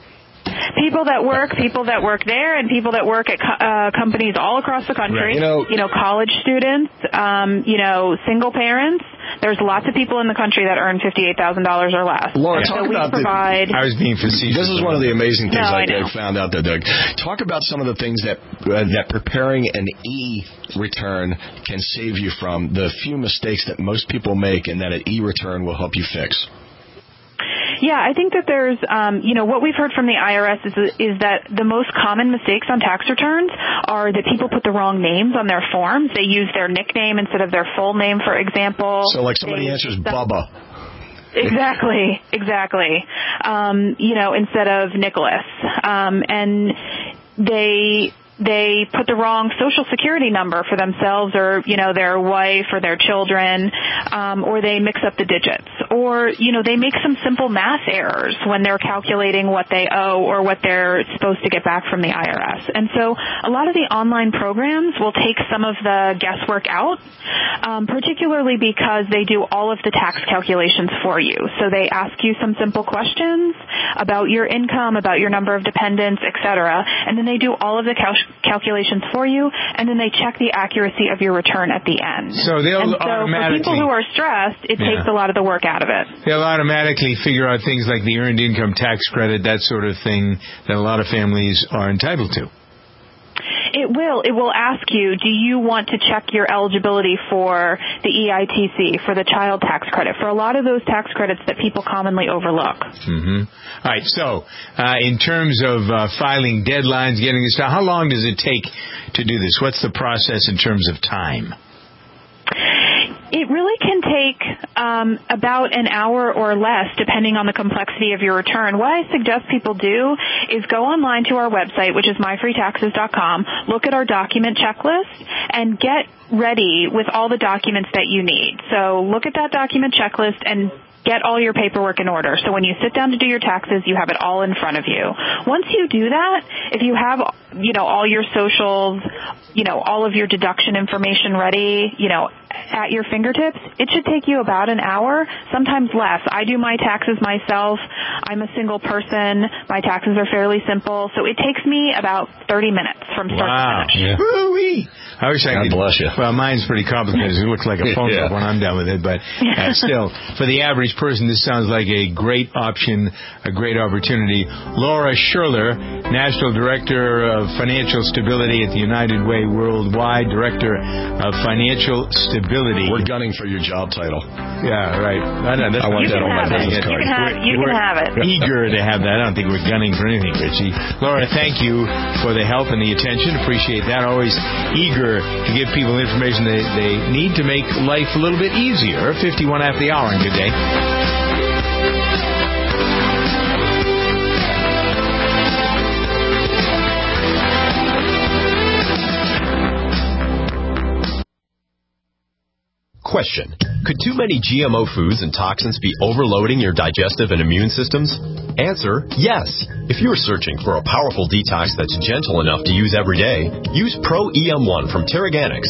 People that work, people that work there, and people that work at uh, companies all across the country. Right. You know, you know, college students, um, you know, single parents. There's lots of people in the country that earn fifty-eight thousand dollars or less. Laura, so talk we about provide. The, I was being facetious. This is one of the amazing things no, I, I I found out there, Doug. Talk about some of the things that uh, that preparing an e-return can save you from, the few mistakes that most people make, and that an e-return will help you fix. Yeah, I think that there's, um, you know, what we've heard from the I R S is, is that the most common mistakes on tax returns are that people put the wrong names on their forms. They use their nickname instead of their full name, for example. So like somebody they, answers Bubba. Exactly, exactly. Um, you know, instead of Nicholas. Um, and they... They put the wrong social security number for themselves or, you know, their wife or their children, um, or they mix up the digits. Or, you know, they make some simple math errors when they're calculating what they owe or what they're supposed to get back from the I R S. And so a lot of the online programs will take some of the guesswork out, um, particularly because they do all of the tax calculations for you. So they ask you some simple questions about your income, about your number of dependents, et cetera, and then they do all of the cal- calculations for you, and then they check the accuracy of your return at the end. So they'll and so automatically... for people who are stressed, it yeah. takes a lot of the work out of it. They'll automatically figure out things like the earned income tax credit, that sort of thing that a lot of families are entitled to. It will. It will ask you, do you want to check your eligibility for the E I T C, for the child tax credit, for a lot of those tax credits that people commonly overlook. Mm-hmm. All right. So uh, in terms of uh, filing deadlines, getting this done, how long does it take to do this? What's the process in terms of time? It really can take um, about an hour or less, depending on the complexity of your return. What I suggest people do is go online to our website, which is my free taxes dot com, look at our document checklist, and get ready with all the documents that you need. So look at that document checklist and get all your paperwork in order. So when you sit down to do your taxes, you have it all in front of you. Once you do that, if you have, you know, all your socials, you know, all of your deduction information ready, you know, at your fingertips, it should take you about an hour, sometimes less. I do my taxes myself. I'm a single person. My taxes are fairly simple. So it takes me about thirty minutes from start wow. to finish. Yeah. Woo-wee. I wish I God could. bless you. Well, mine's pretty complicated. It looks like a phone yeah. book when I'm done with it. But uh, still, for the average person, this sounds like a great option, a great opportunity. Laura Scherler, National Director of Financial Stability at the United Way Worldwide, Director of Financial Stability. We're gunning for your job title. Yeah, right. I, know, that's I want you that can on my have it. business You card. can have, you we're, can have it. Eager to have that. I don't think we're gunning for anything, Richie. Laura, thank you for the help and the attention. Appreciate that. Always eager to give people information they, they need to make life a little bit easier. fifty-one after the hour, and good day. Question. Could too many G M O foods and toxins be overloading your digestive and immune systems? Answer, yes. If you're searching for a powerful detox that's gentle enough to use every day, use Pro E M one from Terraganics.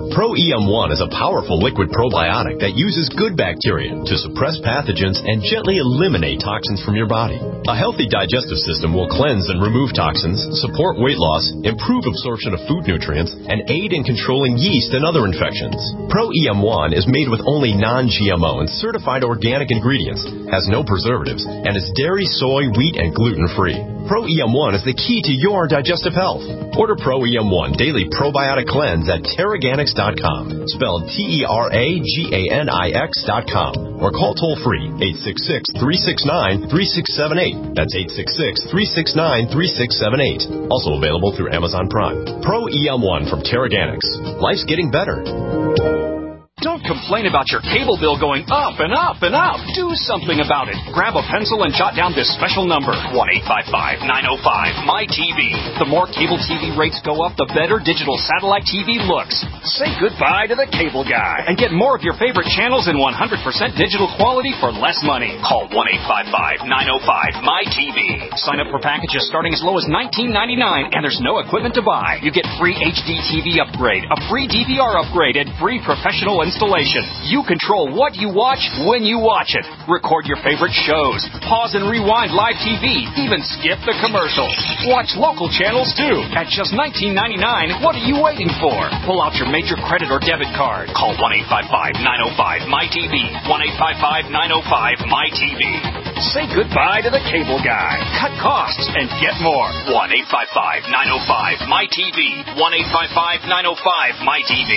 Pro E M one is a powerful liquid probiotic that uses good bacteria to suppress pathogens and gently eliminate toxins from your body. A healthy digestive system will cleanse and remove toxins, support weight loss, improve absorption of food nutrients, and aid in controlling yeast and other infections. Pro E M one is made with only non G M O and certified organic ingredients, has no preservatives, and is dairy, soy, wheat, and gluten-free. Pro E M one is the key to your digestive health. Order Pro E M one Daily Probiotic Cleanse at Terraganix dot com, spelled T E R A G A N I X dot com, or call toll-free eight six six, three six nine, three six seven eight. That's eight six six, three six nine, three six seven eight. Also available through Amazon Prime. Pro E M one from Terraganix. Life's getting better. Don't complain about your cable bill going up and up and up. Do something about it. Grab a pencil and jot down this special number, one eight five five, nine oh five, M Y T V. The more cable T V rates go up, the better digital satellite T V looks. Say goodbye to the cable guy and get more of your favorite channels in one hundred percent digital quality for less money. Call one eight five five, nine oh five, M Y T V. Sign up for packages starting as low as nineteen ninety-nine, and there's no equipment to buy. You get free H D T V upgrade, a free D V R upgrade, and free professional installation. You control what you watch when you watch it. Record your favorite shows. Pause and rewind live T V. Even skip the commercials. Watch local channels too. At just nineteen ninety-nine, what are you waiting for? Pull out your major credit or debit card. Call one eight five five, nine oh five, M Y T V. one eight five five, nine oh five, M Y T V. Say goodbye to the cable guy. Cut costs and get more. one eight five five, nine oh five, M Y T V. one eight five five, nine oh five, M Y T V.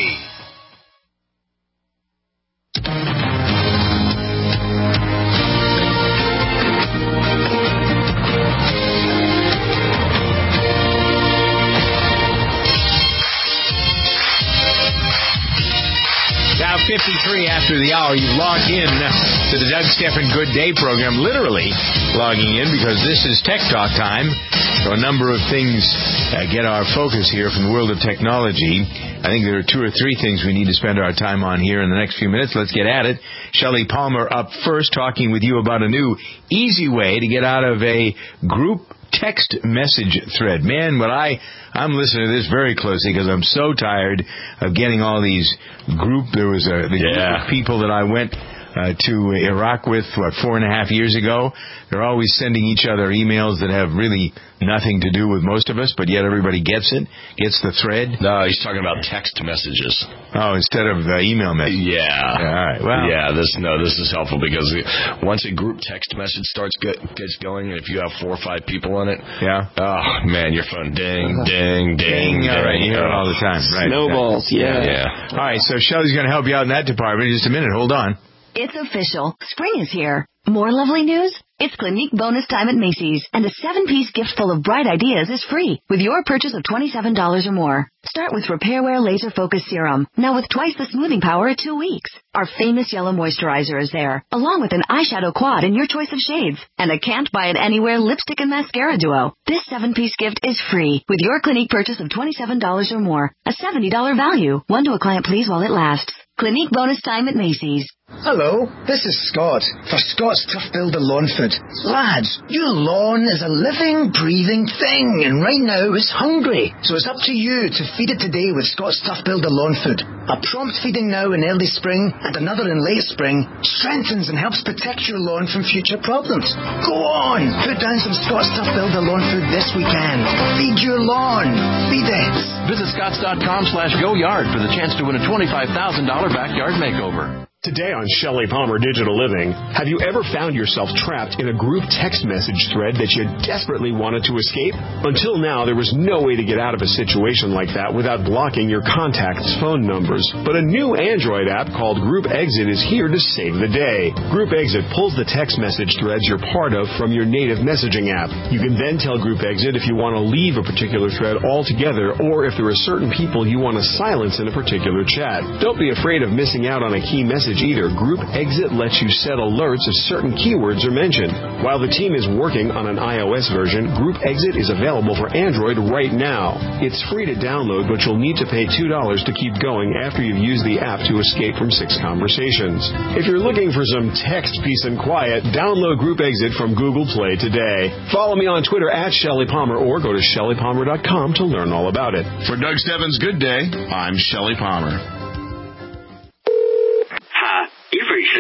Now fifty-three after the hour, you've logged in to the Doug Stephan Good Day program, literally logging in because this is Tech Talk time. So a number of things uh, get our focus here from the world of technology. I think there are two or three things we need to spend our time on here in the next few minutes. Let's get at it. Shelley Palmer up first, talking with you about a new easy way to get out of a group text message thread. Man, what I, I'm listening to this very closely because I'm so tired of getting all these group, there was a the yeah. group of people that I went uh, to Iraq with, what, four and a half years ago. They're always sending each other emails that have really nothing to do with most of us, but yet everybody gets it, gets the thread. No, he's talking about text messages. Oh, instead of uh, email messages. Yeah. yeah. All right. Well. Yeah. This no, this is helpful because once a group text message starts get, gets going, and if you have four or five people on it, yeah. Oh man, your phone ding, ding, ding, ding. All right, you hear it all the time. Right. Snowballs. Yeah. Yeah. All right. So Shelley's going to help you out in that department in just a minute. Hold on. It's official. Spring is here. More lovely news? It's Clinique Bonus Time at Macy's, and a seven-piece gift full of bright ideas is free with your purchase of twenty-seven dollars or more. Start with Repairwear Laser Focus Serum, now with twice the smoothing power at two weeks. Our famous yellow moisturizer is there, along with an eyeshadow quad in your choice of shades, and a Can't Buy It Anywhere lipstick and mascara duo. This seven-piece gift is free with your Clinique purchase of twenty-seven dollars or more, a seventy dollars value. One to a client, please, while it lasts. Clinique Bonus Time at Macy's. Hello, this is Scott for Scott's Tough Builder Lawn Food. Lads, your lawn is a living, breathing thing, and right now it's hungry. So it's up to you to feed it today with Scott's Tough Builder Lawn Food. A prompt feeding now in early spring and another in late spring strengthens and helps protect your lawn from future problems. Go on, put down some Scott's Tough Builder Lawn Food this weekend. Feed your lawn. Feed it. Visit scotts.com slash go yard for the chance to win a twenty-five thousand dollars backyard makeover. Today on Shelley Palmer Digital Living, have you ever found yourself trapped in a group text message thread that you desperately wanted to escape? Until now, there was no way to get out of a situation like that without blocking your contacts' phone numbers. But a new Android app called Group Exit is here to save the day. Group Exit pulls the text message threads you're part of from your native messaging app. You can then tell Group Exit if you want to leave a particular thread altogether or if there are certain people you want to silence in a particular chat. Don't be afraid of missing out on a key message either. Group Exit lets you set alerts if certain keywords are mentioned. While the team is working on an iOS version, Group Exit is available for Android right now. It's free to download, but you'll need to pay two dollars to keep going after you've used the app to escape from six conversations. If you're looking for some text peace and quiet, download Group Exit from Google Play today. Follow me on Twitter at Shelley Palmer or go to shelley palmer dot com to learn all about it. For Doug Stephan's Good Day, I'm Shelley Palmer.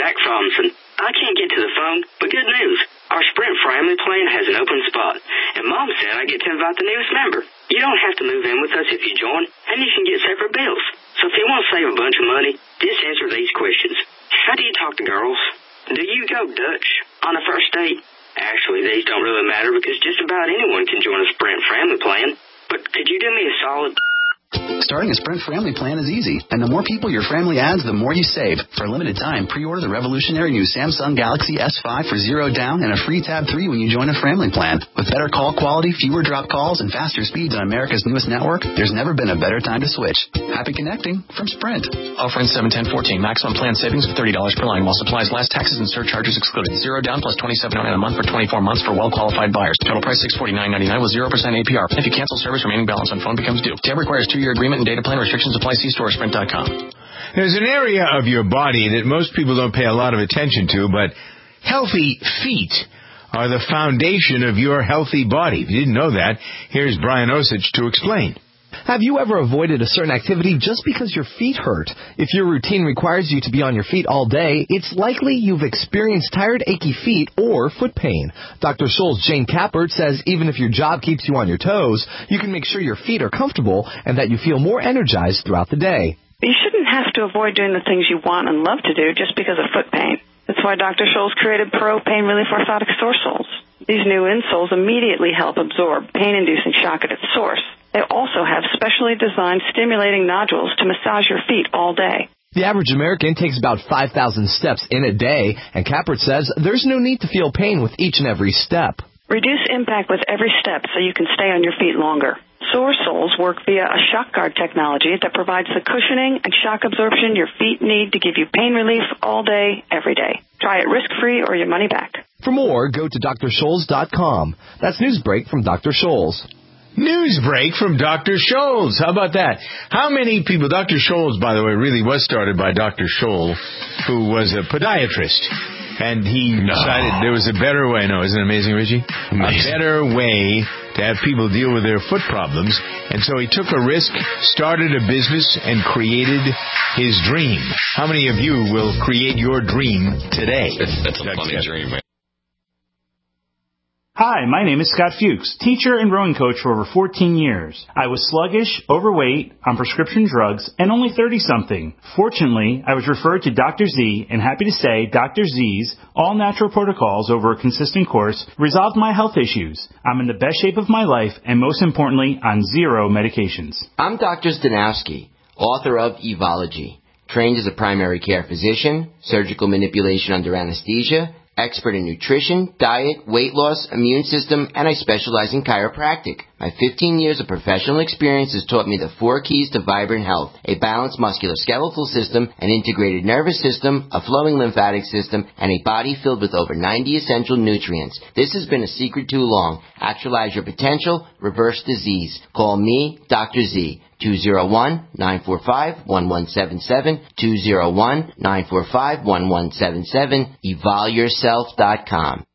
Zach Thompson. I can't get to the phone, but good news. Our Sprint Family Plan has an open spot, and Mom said I get to invite the newest member. You don't have to move in with us if you join, and you can get separate bills. So if you want to save a bunch of money, just answer these questions. How do you talk to girls? Do you go Dutch on a first date? Actually, these don't really matter because just about anyone can join a Sprint Family Plan. But could you do me a solid? Starting a Sprint Family Plan is easy, and the more people your family adds, the more you save. For a limited time, pre-order the revolutionary new Samsung Galaxy S five for zero down and a free Tab three when you join a family plan. With better call quality, fewer drop calls, and faster speeds on America's newest network, there's never been a better time to switch. Happy connecting from Sprint. Offering seven ten fourteen. Maximum plan savings of thirty dollars per line while supplies last. Taxes and surcharges excluded. Zero down plus twenty-seven dollars a month for twenty-four months for well-qualified buyers. Total price six hundred forty-nine dollars and ninety-nine cents with zero percent A P R. If you cancel service, remaining balance on phone becomes due. Tab requires two-year agreement and data plan. Restrictions apply. See store sprint dot com. There's an area of your body that most people don't pay a lot of attention to, but healthy feet are the foundation of your healthy body. If you didn't know that, here's Brian Osich to explain. Have you ever avoided a certain activity just because your feet hurt? If your routine requires you to be on your feet all day, it's likely you've experienced tired, achy feet or foot pain. Doctor Scholl's Jane Kappert says even if your job keeps you on your toes, you can make sure your feet are comfortable and that you feel more energized throughout the day. You shouldn't have to avoid doing the things you want and love to do just because of foot pain. That's why Doctor Scholl's created Pro Pain Relief Orthotic Sore Soles. These new insoles immediately help absorb pain-inducing shock at its source. They also have specially designed stimulating nodules to massage your feet all day. The average American takes about five thousand steps in a day, and Kappert says there's no need to feel pain with each and every step. Reduce impact with every step so you can stay on your feet longer. Sore soles work via a shock guard technology that provides the cushioning and shock absorption your feet need to give you pain relief all day, every day. Try it risk-free or your money back. For more, go to D R Scholl's dot com. That's Newsbreak from Doctor Scholl's. Newsbreak from Doctor Scholl's. How about that? How many people, Doctor Scholl's, by the way, really was started by Doctor Scholl, who was a podiatrist. And he no. decided there was a better way. No, isn't it amazing, Richie? Amazing. A better way to have people deal with their foot problems. And so he took a risk, started a business, and created his dream. How many of you will create your dream today? That's a funny dream, man. Hi, my name is Scott Fuchs, teacher and rowing coach for over fourteen years. I was sluggish, overweight, on prescription drugs, and only thirty-something. Fortunately, I was referred to Doctor Z, and happy to say Doctor Z's all-natural protocols over a consistent course resolved my health issues. I'm in the best shape of my life, and most importantly, on zero medications. I'm Doctor Stanowski, author of Evology, trained as a primary care physician, surgical manipulation under anesthesia, expert in nutrition, diet, weight loss, immune system, and I specialize in chiropractic. My fifteen years of professional experience has taught me the four keys to vibrant health: a balanced musculoskeletal system, an integrated nervous system, a flowing lymphatic system, and a body filled with over ninety essential nutrients. This has been a secret too long. Actualize your potential, reverse disease. Call me, Doctor Z. two oh one, nine four five, one one seven seven, two oh one, nine four five, one one seven seven, evol yourself dot com.